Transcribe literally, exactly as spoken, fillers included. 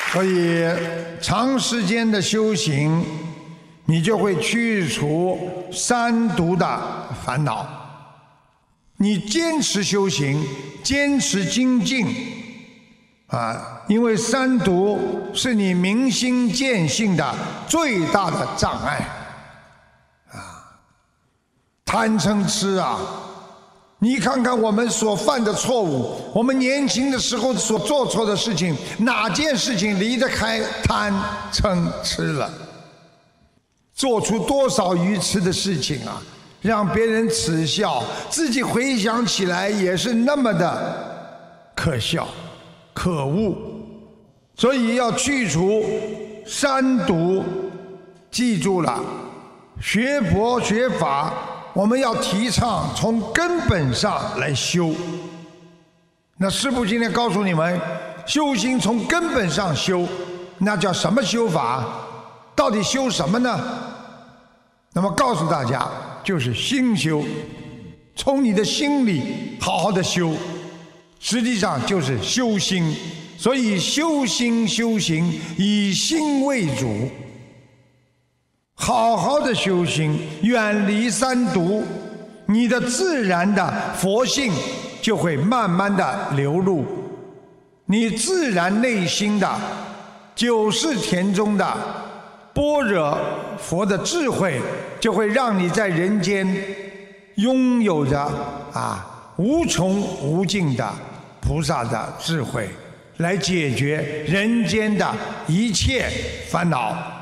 所以长时间的修行，你就会去除三毒的烦恼。你坚持修行，坚持精进，啊，因为三毒是你明心见性的最大的障碍，啊，贪嗔痴啊！你看看我们所犯的错误，我们年轻的时候所做错的事情，哪件事情离得开贪嗔痴了？做出多少愚痴的事情啊！让别人耻笑，自己回想起来也是那么的可笑、可恶。所以要去除三毒，记住了，学佛学法，我们要提倡从根本上来修。那师父今天告诉你们，修行从根本上修，那叫什么修法？到底修什么呢？那么告诉大家，就是心修，从你的心里好好的修，实际上就是修心。所以修心修行，以心为主，好好的修行，远离三毒，你的自然的佛性就会慢慢的流露，你自然内心的九世田中的般若佛的智慧，就会让你在人间拥有着啊无穷无尽的菩萨的智慧，来解决人间的一切烦恼。